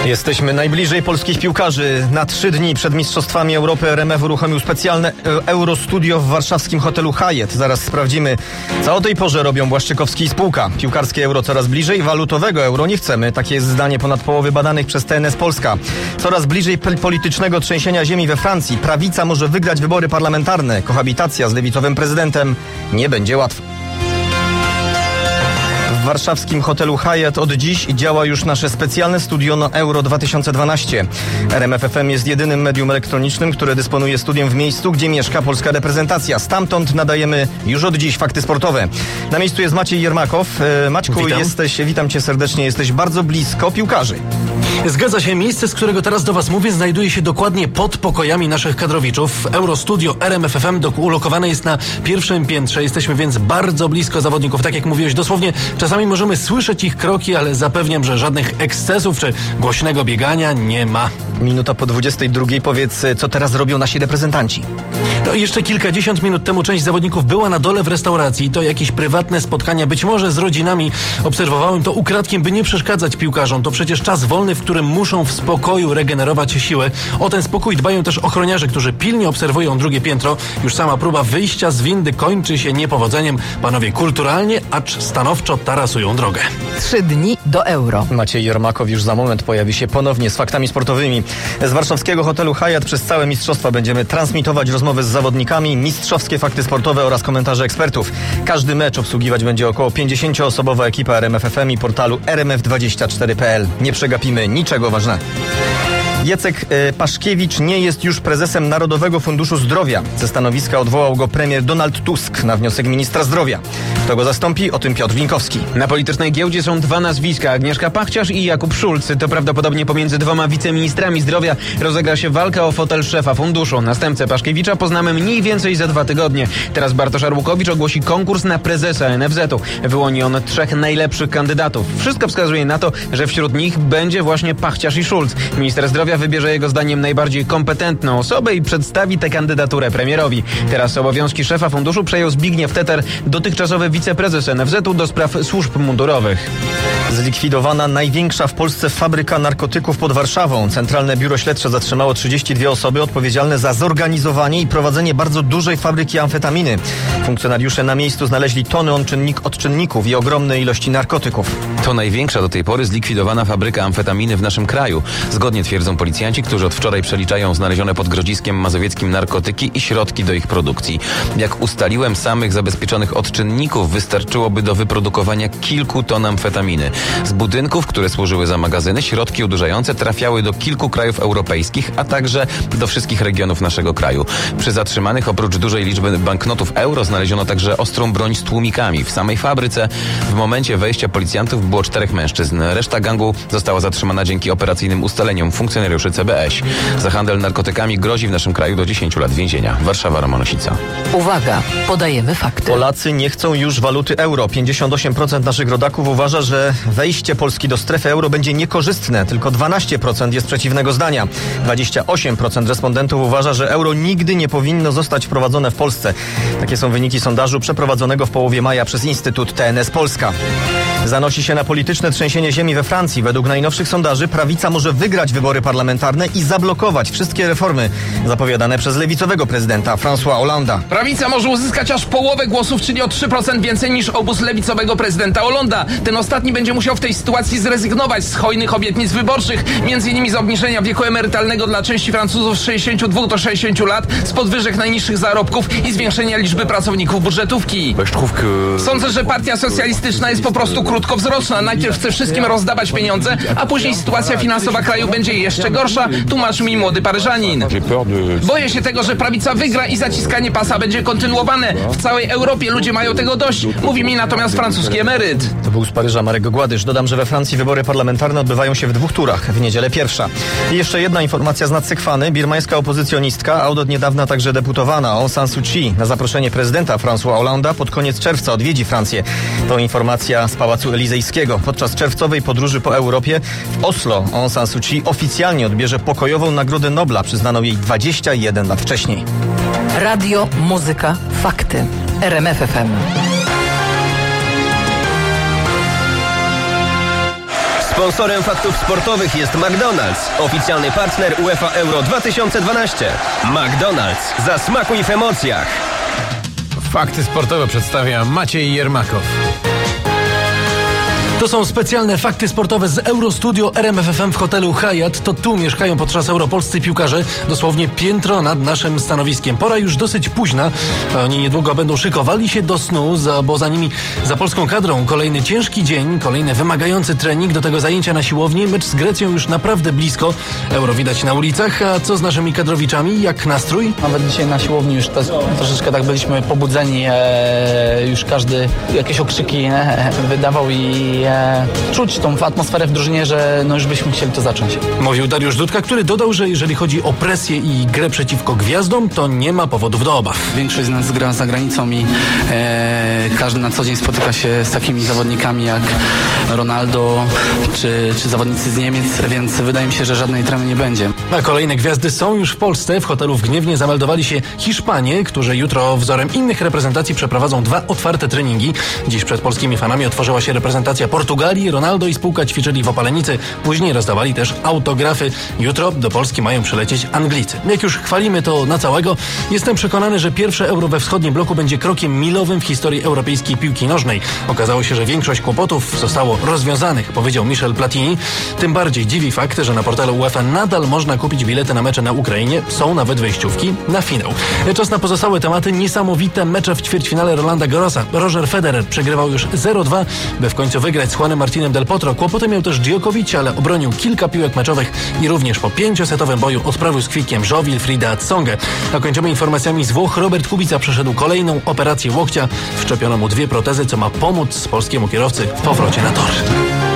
Jesteśmy najbliżej polskich piłkarzy. Na 3 dni przed Mistrzostwami Europy RMF uruchomił specjalne Eurostudio w warszawskim hotelu Hyatt. Zaraz sprawdzimy, co o tej porze robią Błaszczykowski i spółka. Piłkarskie euro coraz bliżej, walutowego euro nie chcemy. Takie jest zdanie ponad połowy badanych przez TNS Polska. Coraz bliżej politycznego trzęsienia ziemi we Francji. Prawica może wygrać wybory parlamentarne. Kohabitacja z lewicowym prezydentem nie będzie łatwa. W warszawskim hotelu Hyatt od dziś działa już nasze specjalne studio na Euro 2012. RMF FM jest jedynym medium elektronicznym, które dysponuje studiem w miejscu, gdzie mieszka polska reprezentacja. Stamtąd nadajemy już od dziś fakty sportowe. Na miejscu jest Maciej Jermakow. Maćku, witam cię serdecznie, jesteś bardzo blisko piłkarzy. Zgadza się, miejsce, z którego teraz do was mówię, znajduje się dokładnie pod pokojami naszych kadrowiczów. Eurostudio RMF FM ulokowane jest na pierwszym piętrze. Jesteśmy więc bardzo blisko zawodników. Tak jak mówiłeś, dosłownie czasami możemy słyszeć ich kroki, ale zapewniam, że żadnych ekscesów czy głośnego biegania nie ma. Minuta po 22. Powiedz, co teraz robią nasi reprezentanci? No jeszcze kilkadziesiąt minut temu część zawodników była na dole w restauracji. To jakieś prywatne spotkania, być może z rodzinami. Obserwowałem to ukradkiem, by nie przeszkadzać piłkarzom. To przecież czas wolny, w którym muszą w spokoju regenerować siłę. O ten spokój dbają też ochroniarze, którzy pilnie obserwują drugie piętro. Już sama próba wyjścia z windy kończy się niepowodzeniem. Panowie kulturalnie, acz stanowczo tarasują drogę. 3 dni do Euro. Maciej Jermakow już za moment pojawi się ponownie z faktami sportowymi. Z warszawskiego hotelu Hyatt przez całe mistrzostwa będziemy transmitować rozmowy z zawodnikami, mistrzowskie fakty sportowe oraz komentarze ekspertów. Każdy mecz obsługiwać będzie około 50-osobowa ekipa RMF FM i portalu rmf24.pl. Nie przegapimy niczego ważnego. Jacek Paszkiewicz nie jest już prezesem Narodowego Funduszu Zdrowia. Ze stanowiska odwołał go premier Donald Tusk na wniosek ministra zdrowia. Kto go zastąpi? O tym Piotr Winkowski. Na politycznej giełdzie są 2 nazwiska, Agnieszka Pachciarz i Jakub Szulc. To prawdopodobnie pomiędzy 2 wiceministrami zdrowia rozegra się walka o fotel szefa funduszu. Następcę Paszkiewicza poznamy mniej więcej za 2 tygodnie. Teraz Bartosz Arłukowicz ogłosi konkurs na prezesa NFZ-u. Wyłoni on 3 najlepszych kandydatów. Wszystko wskazuje na to, że wśród nich będzie właśnie Pachciarz i Szulc. Minister zdrowia wybierze jego zdaniem najbardziej kompetentną osobę i przedstawi tę kandydaturę premierowi. Teraz obowiązki szefa funduszu przejął Zbigniew Teter, dotychczasowy wiceprezes NFZ-u do spraw służb mundurowych. Zlikwidowana największa w Polsce fabryka narkotyków pod Warszawą. Centralne Biuro Śledcze zatrzymało 32 osoby odpowiedzialne za zorganizowanie i prowadzenie bardzo dużej fabryki amfetaminy. Funkcjonariusze na miejscu znaleźli tony odczynników i ogromne ilości narkotyków. To największa do tej pory zlikwidowana fabryka amfetaminy w naszym kraju. Zgodnie twierdzą policjanci, którzy od wczoraj przeliczają znalezione pod Grodziskiem Mazowieckim narkotyki i środki do ich produkcji. Jak ustaliłem, samych zabezpieczonych odczynników wystarczyłoby do wyprodukowania kilku ton amfetaminy. Z budynków, które służyły za magazyny, środki odurzające trafiały do kilku krajów europejskich, a także do wszystkich regionów naszego kraju. Przy zatrzymanych oprócz dużej liczby banknotów euro znaleziono także ostrą broń z tłumikami. W samej fabryce w momencie wejścia policjantów było 4 mężczyzn. Reszta gangu została zatrzymana dzięki operacyjnym ustaleniom funkcjonariuszy CBŚ. Za handel narkotykami grozi w naszym kraju do 10 lat więzienia. Warszawa, Roman Osica. Uwaga, podajemy fakty. Polacy nie chcą już waluty euro. 58% naszych rodaków uważa, że wejście Polski do strefy euro będzie niekorzystne. Tylko 12% jest przeciwnego zdania. 28% respondentów uważa, że euro nigdy nie powinno zostać wprowadzone w Polsce. Takie są wyniki sondażu przeprowadzonego w połowie maja przez Instytut TNS Polska. Zanosi się na polityczne trzęsienie ziemi we Francji. Według najnowszych sondaży prawica może wygrać wybory parlamentarne i zablokować wszystkie reformy zapowiadane przez lewicowego prezydenta François Hollande'a. Prawica może uzyskać aż połowę głosów, czyli o 3% więcej niż obóz lewicowego prezydenta Hollande'a. Ten ostatni będzie musiał w tej sytuacji zrezygnować z hojnych obietnic wyborczych, m.in. z obniżenia wieku emerytalnego dla części Francuzów z 62 do 60 lat, z podwyżek najniższych zarobków i zwiększenia liczby pracowników budżetówki. Sądzę, że partia socjalistyczna jest po prostu krótkowzroczna. Najpierw chce wszystkim rozdawać pieniądze, a później sytuacja finansowa kraju będzie jeszcze gorsza, tłumaczył mi młody Paryżanin. Boję się tego, że prawica wygra i zaciskanie pasa będzie kontynuowane. W całej Europie ludzie mają tego dość, mówi mi natomiast francuski emeryt. To był z Paryża Marek Gładysz. Dodam, że we Francji wybory parlamentarne odbywają się w 2 turach. W niedzielę pierwsza. I jeszcze jedna informacja z nadsekwany. Birmańska opozycjonistka, a od niedawna także deputowana Aung San Suu Kyi na zaproszenie prezydenta François Hollande'a pod koniec czerwca odwiedzi Francję. To informacja z Pałacu Elizejskiego. Podczas czerwcowej podróży po Europie w Oslo Aung San Suu Kyi oficjalnie odbierze pokojową Nagrodę Nobla, przyznaną jej 21 lat wcześniej. Radio, muzyka, fakty. RMF FM. Sponsorem faktów sportowych jest McDonald's, oficjalny partner UEFA Euro 2012. McDonald's, zasmakuj w emocjach. Fakty sportowe przedstawia Maciej Jermakow. To są specjalne fakty sportowe z Eurostudio RMF FM w hotelu Hyatt. To tu mieszkają podczas Euro polscy piłkarze, dosłownie piętro nad naszym stanowiskiem. Pora już dosyć późna. Oni niedługo będą szykowali się do snu, bo za nimi, za polską kadrą, kolejny ciężki dzień, kolejny wymagający trening, do tego zajęcia na siłowni. Mecz z Grecją już naprawdę blisko. Euro widać na ulicach. A co z naszymi kadrowiczami? Jak nastrój? Nawet dzisiaj na siłowni już troszeczkę tak byliśmy pobudzeni. Już każdy jakieś okrzyki wydawał i czuć tą atmosferę w drużynie, że już byśmy chcieli to zacząć. Mówił Dariusz Dudka, który dodał, że jeżeli chodzi o presję i grę przeciwko gwiazdom, to nie ma powodów do obaw. Większość z nas gra za granicą i każdy na co dzień spotyka się z takimi zawodnikami jak Ronaldo czy zawodnicy z Niemiec, więc wydaje mi się, że żadnej tremy nie będzie. A kolejne gwiazdy są już w Polsce. W hotelu w Gniewnie zameldowali się Hiszpanie, którzy jutro wzorem innych reprezentacji przeprowadzą 2 otwarte treningi. Dziś przed polskimi fanami otworzyła się reprezentacja Portugalii. Ronaldo i spółka ćwiczyli w Opalenicy. Później rozdawali też autografy. Jutro do Polski mają przylecieć Anglicy. Jak już chwalimy to na całego, jestem przekonany, że pierwsze Euro we wschodnim bloku będzie krokiem milowym w historii europejskiej piłki nożnej. Okazało się, że większość kłopotów zostało rozwiązanych, powiedział Michel Platini. Tym bardziej dziwi fakt, że na portalu UEFA nadal można kupić bilety na mecze na Ukrainie. Są nawet wejściówki na finał. Czas na pozostałe tematy. Niesamowite mecze w ćwierćfinale Rolanda Garrosa. Roger Federer przegrywał już 0-2, by w końcu wygrać z Juanem Martinem del Potro. Kłopoty miał też Djokovic, ale obronił kilka piłek meczowych i również po 5-setowym boju odprawił z kwikiem João Wilfrida Tsongę. A kończymy informacjami z Włoch. Robert Kubica przeszedł kolejną operację łokcia. Wszczepiono mu 2 protezy, co ma pomóc polskiemu kierowcy w powrocie na tor.